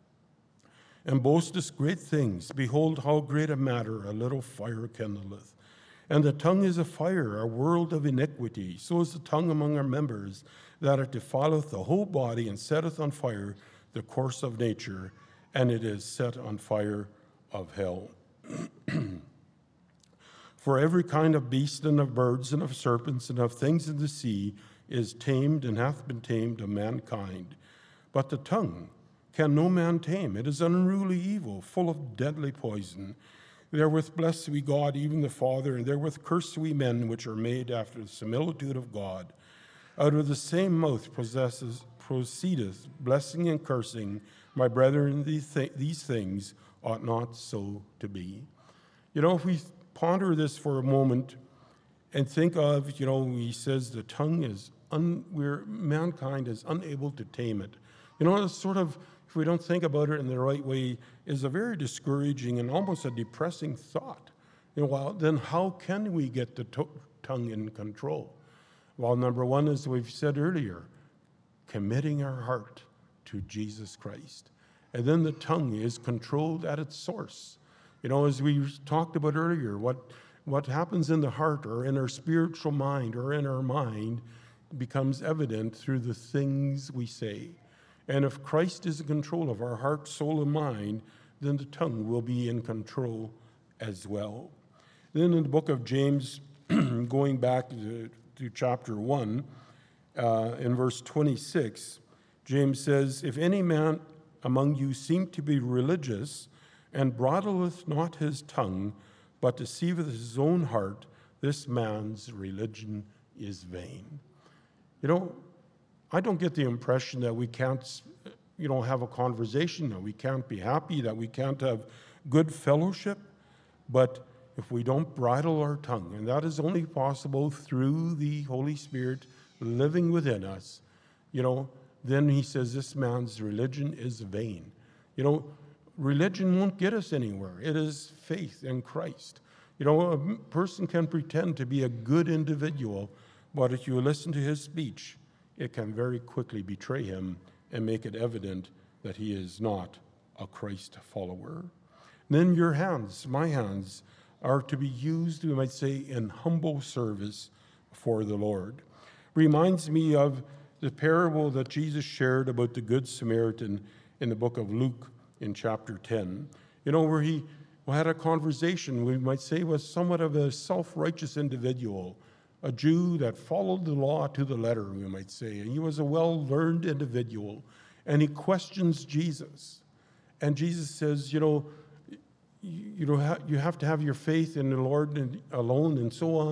and boasteth great things. Behold, how great a matter a little fire kindleth. And the tongue is a fire, a world of iniquity. So is the tongue among our members, that it defileth the whole body, and setteth on fire the course of nature, and it is set on fire of hell. For every kind of beast, and of birds, and of serpents, and of things in the sea is tamed, and hath been tamed of mankind. But the tongue can no man tame. It is an unruly evil, full of deadly poison. Therewith bless we God, even the Father, and therewith curse we men, which are made after the similitude of God. Out of the same mouth proceedeth blessing and cursing. My brethren, these things ought not so to be." If we ponder this for a moment and think of, he says the tongue is, mankind is unable to tame it. It's sort of, if we don't think about it in the right way, is a very discouraging and almost a depressing thought. Well, then how can we get the tongue in control? Well, number one, as we've said earlier, committing our heart to Jesus Christ. And then the tongue is controlled at its source. As we talked about earlier, what happens in the heart or in our spiritual mind or in our mind becomes evident through the things we say. And if Christ is in control of our heart, soul, and mind, then the tongue will be in control as well. Then in the book of James, going back to chapter 1, in verse 26, James says, "If any man among you seem to be religious, and bridleth not his tongue, but deceiveth his own heart, this man's religion is vain." I don't get the impression that we can't, have a conversation, that we can't be happy, that we can't have good fellowship. But if we don't bridle our tongue, and that is only possible through the Holy Spirit living within us, then he says this man's religion is vain. Religion won't get us anywhere. It is faith in Christ. A person can pretend to be a good individual, but if you listen to his speech, it can very quickly betray him and make it evident that he is not a Christ follower. Then your hands, my hands, are to be used, we might say, in humble service for the Lord. Reminds me of the parable that Jesus shared about the Good Samaritan in the book of Luke in chapter 10, where he had a conversation, we might say, with somewhat of a self-righteous individual, a Jew that followed the law to the letter, we might say. And he was a well-learned individual, and he questions Jesus. And Jesus says, you have to have your faith in the Lord alone and so on.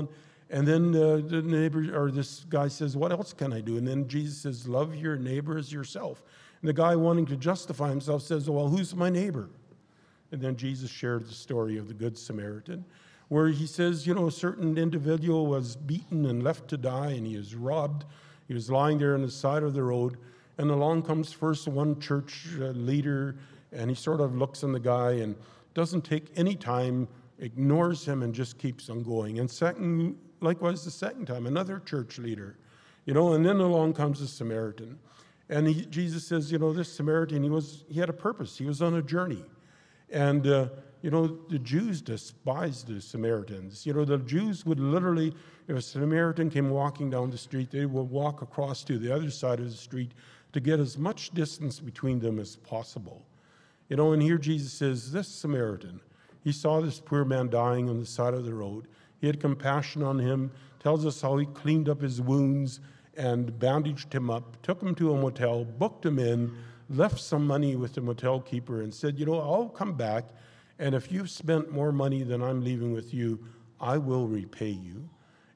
And then the neighbor, or this guy says, what else can I do? And then Jesus says, love your neighbor as yourself. And the guy wanting to justify himself says, well, who's my neighbor? And then Jesus shared the story of the Good Samaritan, where he says, a certain individual was beaten and left to die, and he was robbed. He was lying there on the side of the road, and along comes first one church leader, and he sort of looks on the guy and doesn't take any time, ignores him, and just keeps on going. And likewise the second time, another church leader, and then along comes the Samaritan. And Jesus says, this Samaritan, he had a purpose. He was on a journey. And, the Jews despised the Samaritans. The Jews would literally, if a Samaritan came walking down the street, they would walk across to the other side of the street to get as much distance between them as possible. And here Jesus says, this Samaritan, he saw this poor man dying on the side of the road. He had compassion on him, tells us how he cleaned up his wounds and bandaged him up, took him to a motel, booked him in, left some money with the motel keeper and said, I'll come back, and if you've spent more money than I'm leaving with you, I will repay you.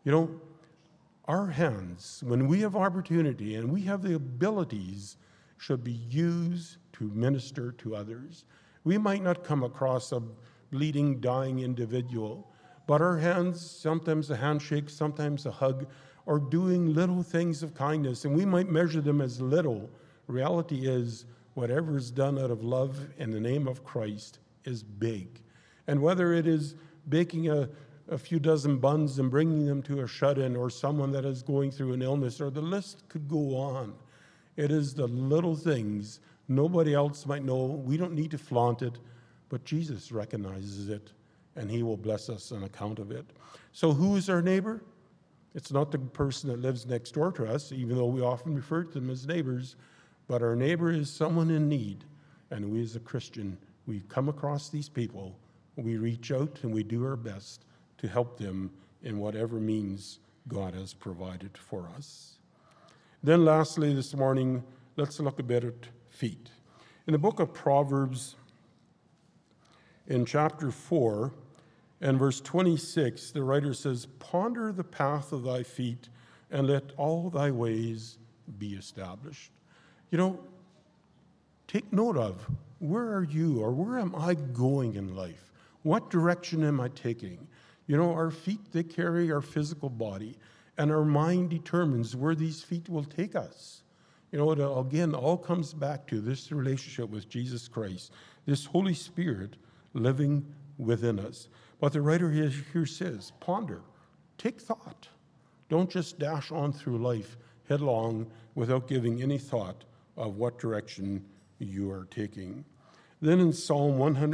Our hands, when we have opportunity and we have the abilities, should be used to minister to others. We might not come across a bleeding, dying individual, but our hands, sometimes a handshake, sometimes a hug, are doing little things of kindness, and we might measure them as little. Reality is, whatever is done out of love in the name of Christ is big. And whether it is baking a few dozen buns and bringing them to a shut-in or someone that is going through an illness, or the list could go on. It is the little things. Nobody else might know. We don't need to flaunt it, but Jesus recognizes it, and he will bless us on account of it. So who is our neighbor? It's not the person that lives next door to us, even though we often refer to them as neighbors, but our neighbor is someone in need. And we as a Christian, we come across these people, we reach out and we do our best to help them in whatever means God has provided for us. Then lastly this morning, let's look a bit at feet. In the book of Proverbs, in chapter 4 and verse 26, the writer says, ponder the path of thy feet and let all thy ways be established. Take note of, where are you, or where am I going in life? What direction am I taking? Our feet, they carry our physical body, and our mind determines where these feet will take us. It again all comes back to this relationship with Jesus Christ, this Holy Spirit living within us. But the writer here says, ponder, take thought. Don't just dash on through life headlong without giving any thought of what direction you are taking. Then in Psalm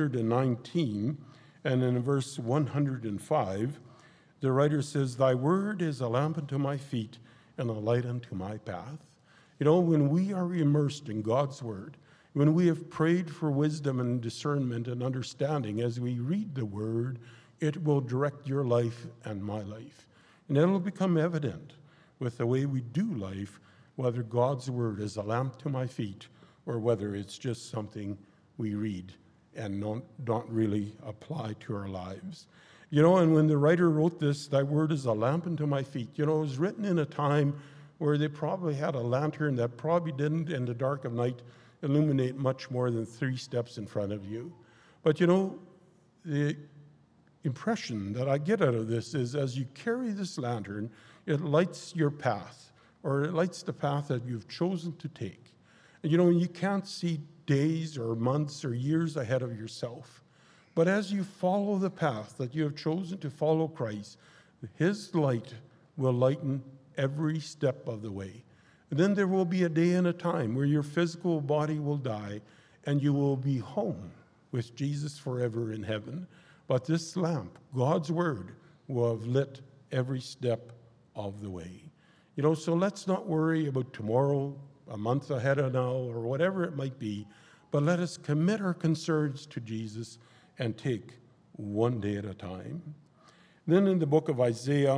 119 and in verse 105, the writer says, thy word is a lamp unto my feet and a light unto my path. When we are immersed in God's word, when we have prayed for wisdom and discernment and understanding as we read the word, it will direct your life and my life. And it'll become evident with the way we do life, whether God's word is a lamp to my feet or whether it's just something we read and don't really apply to our lives. And when the writer wrote this, thy word is a lamp unto my feet, it was written in a time where they probably had a lantern that probably didn't, in the dark of night, illuminate much more than 3 steps in front of you. But the impression that I get out of this is as you carry this lantern, it lights your path, or it lights the path that you've chosen to take. And you can't see days or months or years ahead of yourself. But as you follow the path that you have chosen to follow Christ, his light will lighten every step of the way. And then there will be a day and a time where your physical body will die and you will be home with Jesus forever in heaven. But this lamp, God's word, will have lit every step of the way. So let's not worry about tomorrow, a month ahead of now, or whatever it might be, but let us commit our concerns to Jesus and take one day at a time. Then in the book of Isaiah,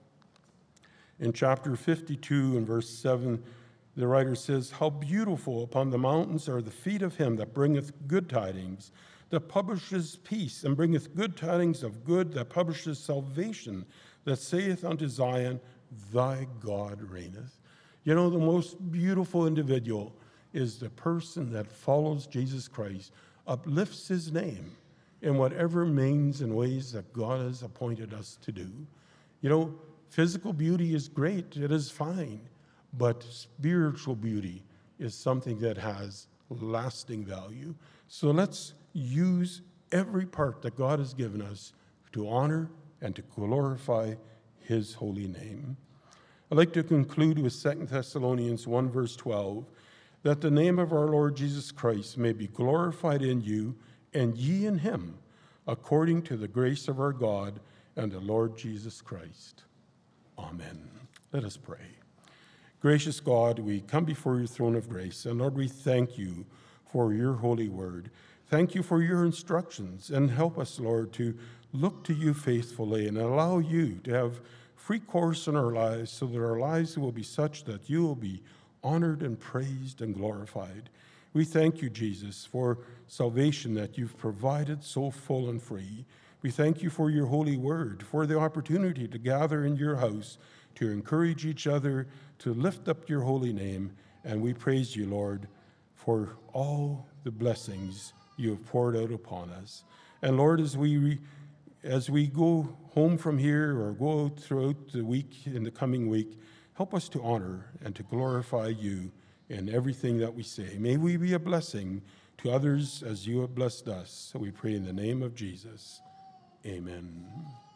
in chapter 52 and verse 7, the writer says, how beautiful upon the mountains are the feet of him that bringeth good tidings, that publishes peace, and bringeth good tidings of good, that publishes salvation, that saith unto Zion, Thy God reigneth. You know, the most beautiful individual is the person that follows Jesus Christ, uplifts his name in whatever means and ways that God has appointed us to do. You know, physical beauty is great, it is fine, but spiritual beauty is something that has lasting value. So let's use every part that God has given us to honor and to glorify his holy name. I'd like to conclude with 2 Thessalonians 1 verse 12, that the name of our Lord Jesus Christ may be glorified in you and ye in him, according to the grace of our God and the Lord Jesus Christ. Amen. Let us pray. Gracious God, we come before your throne of grace, and Lord, we thank you for your holy word. Thank you for your instructions, and help us, Lord, to look to you faithfully and allow you to have free course in our lives so that our lives will be such that you will be honored and praised and glorified. We thank you, Jesus, for salvation that you've provided so full and free. We thank you for your holy word, for the opportunity to gather in your house, to encourage each other, to lift up your holy name. And we praise you, Lord, for all the blessings you have poured out upon us. And Lord, as we go home from here or go throughout the week, in the coming week, help us to honor and to glorify you in everything that we say. May we be a blessing to others as you have blessed us. So we pray in the name of Jesus. Amen.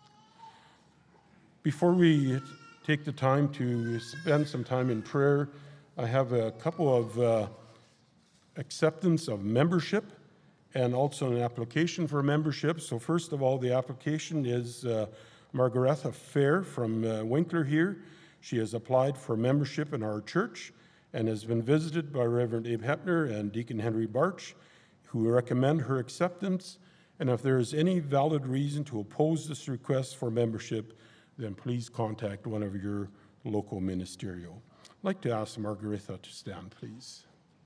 Before we take the time to spend some time in prayer, I have a couple of acceptance of membership and also an application for membership. So first of all, the application is Margaretha Fair from Winkler here. She has applied for membership in our church and has been visited by Reverend Abe Hepner and Deacon Henry Barch, who recommend her acceptance. And if there is any valid reason to oppose this request for membership, then please contact one of your local ministerial. I'd like to ask Margaretha to stand, please.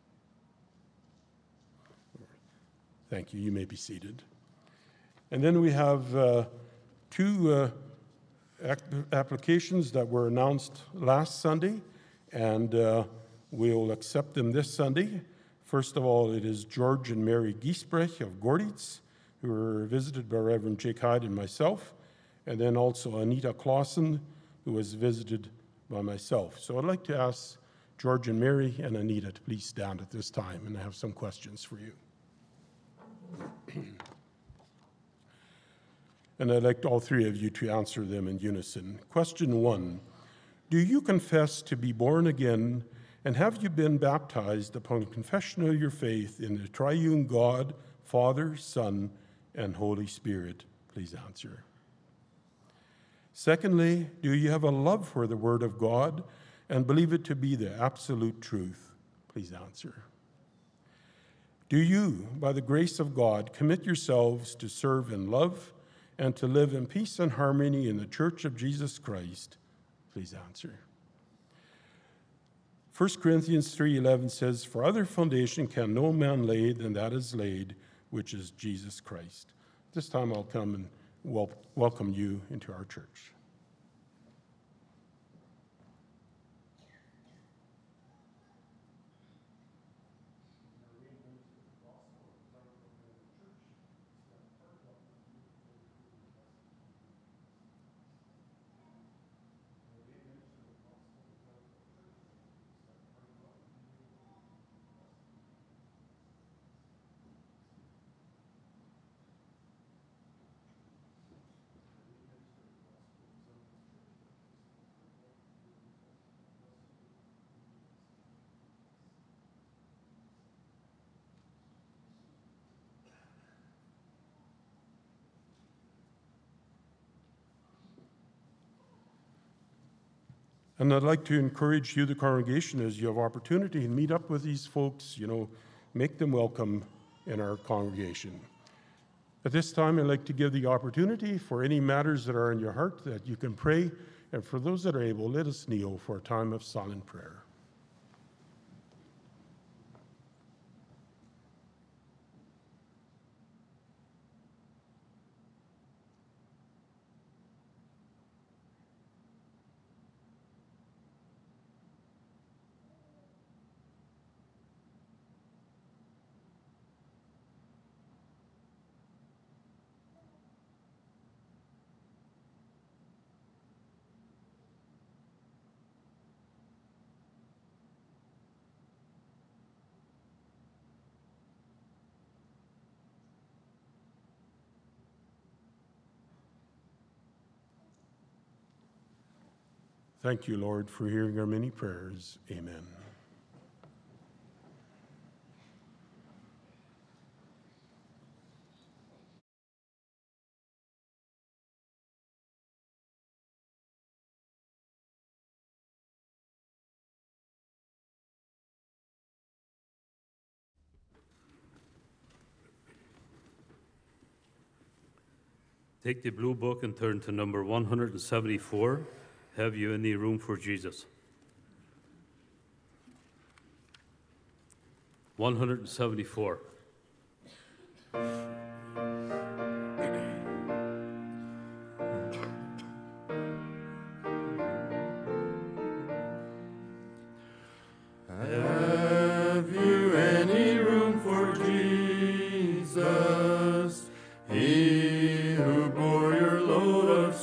Thank you. You may be seated. And then we have two applications that were announced last Sunday, and we'll accept them this Sunday. First of all, it is George and Mary Giesbrecht of Gorditz, who were visited by Reverend Jake Hyde and myself, and then also Anita Clausen, who was visited by myself. So I'd like to ask George and Mary and Anita to please stand at this time, and I have some questions for you. And I'd like all three of you to answer them in unison. Question 1, do you confess to be born again, and have you been baptized upon confession of your faith in the triune God, Father, Son, and Holy Spirit? Please answer. Secondly, do you have a love for the Word of God and believe it to be the absolute truth? Please answer. Do you, by the grace of God, commit yourselves to serve in love and to live in peace and harmony in the Church of Jesus Christ? Please answer. 1 Corinthians 3:11 says, for other foundation can no man lay than that is laid, which is Jesus Christ. This time I'll come and welcome you into our church. And I'd like to encourage you, the congregation, as you have opportunity, to meet up with these folks, make them welcome in our congregation. At this time, I'd like to give the opportunity for any matters that are in your heart that you can pray. And for those that are able, let us kneel for a time of silent prayer. Thank you, Lord, for hearing our many prayers. Amen. Take the blue book and turn to number 174. Have you any room for Jesus? 174. Have you any room for Jesus? He who bore your load of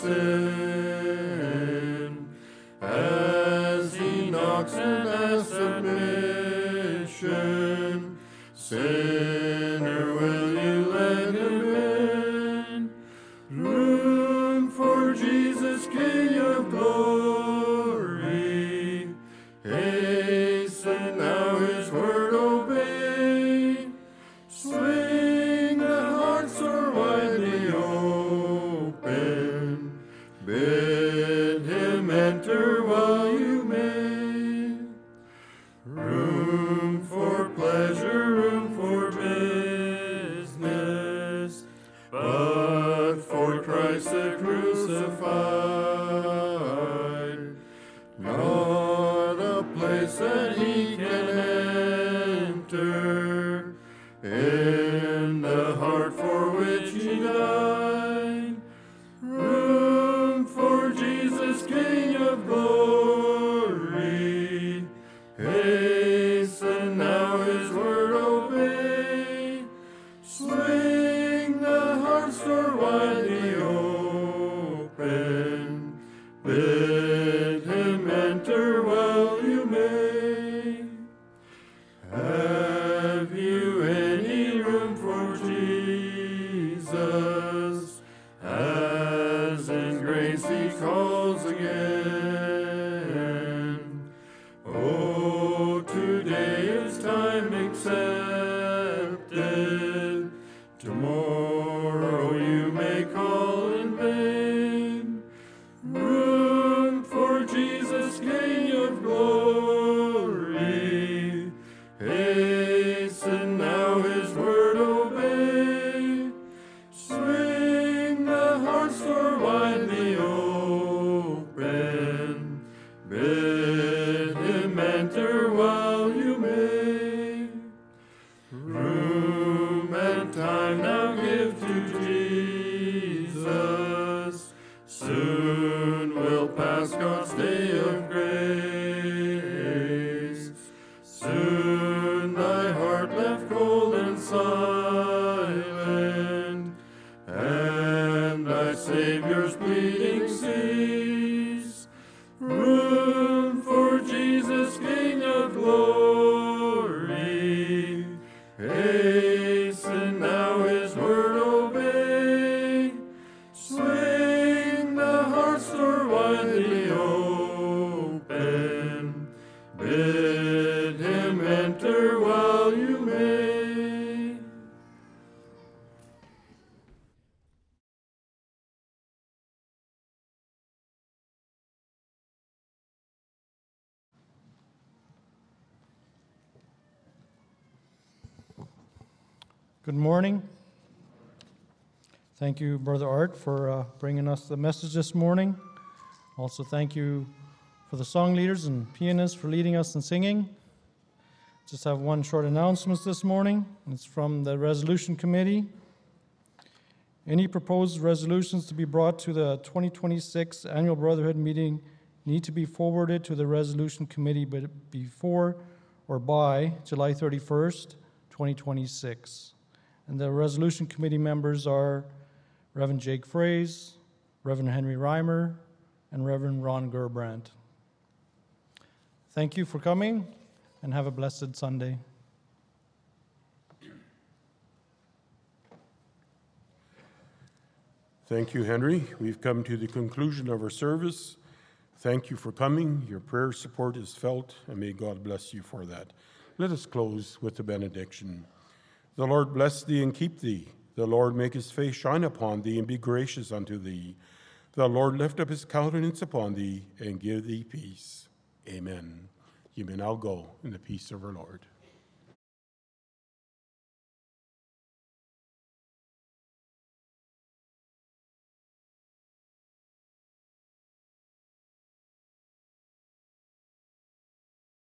sin, as he knocks and asks submission, sinner, will you let him in? Room for Jesus, King of glory. Hasten now his word obey. Swing the heart so widely open. Bid him enter while you may. Room for pleasure, room for business, but for Christ the crucified, not a place that he can enter in the heart for which he died. Room for Jesus, King of glory. Hasten now his word obey. Swing the heart's door widely open. Bid him enter while you may. Have you any room for Jesus? As in grace he calls again. Oh, today is time accepted. Tomorrow you may call in vain. Room for Jesus, King of glory. Hasten now his word obey. Swing the heart's door widely open. Bid him enter while you may. Room and time now give to Jesus. Soon will pass God's day of grace. Soon thy heart left cold and silent, and thy Savior's pleading cease. Room for Jesus, King of glory. Hasten now his word obey. Swing the heart's door widely open. Bid him enter while you may. Good morning. Thank you, Brother Art, for bringing us the message this morning. Also, thank you for the song leaders and pianists for leading us in singing. Just have one short announcement this morning. It's from the Resolution Committee. Any proposed resolutions to be brought to the 2026 Annual Brotherhood meeting need to be forwarded to the Resolution Committee before or by July 31st, 2026. And the Resolution Committee members are Reverend Jake Fraze, Reverend Henry Reimer, and Reverend Ron Gerbrandt. Thank you for coming, and have a blessed Sunday. Thank you, Henry. We've come to the conclusion of our service. Thank you for coming. Your prayer support is felt, and may God bless you for that. Let us close with the benediction. The Lord bless thee and keep thee. The Lord make his face shine upon thee and be gracious unto thee. The Lord lift up his countenance upon thee and give thee peace. Amen. You may now go in the peace of our Lord.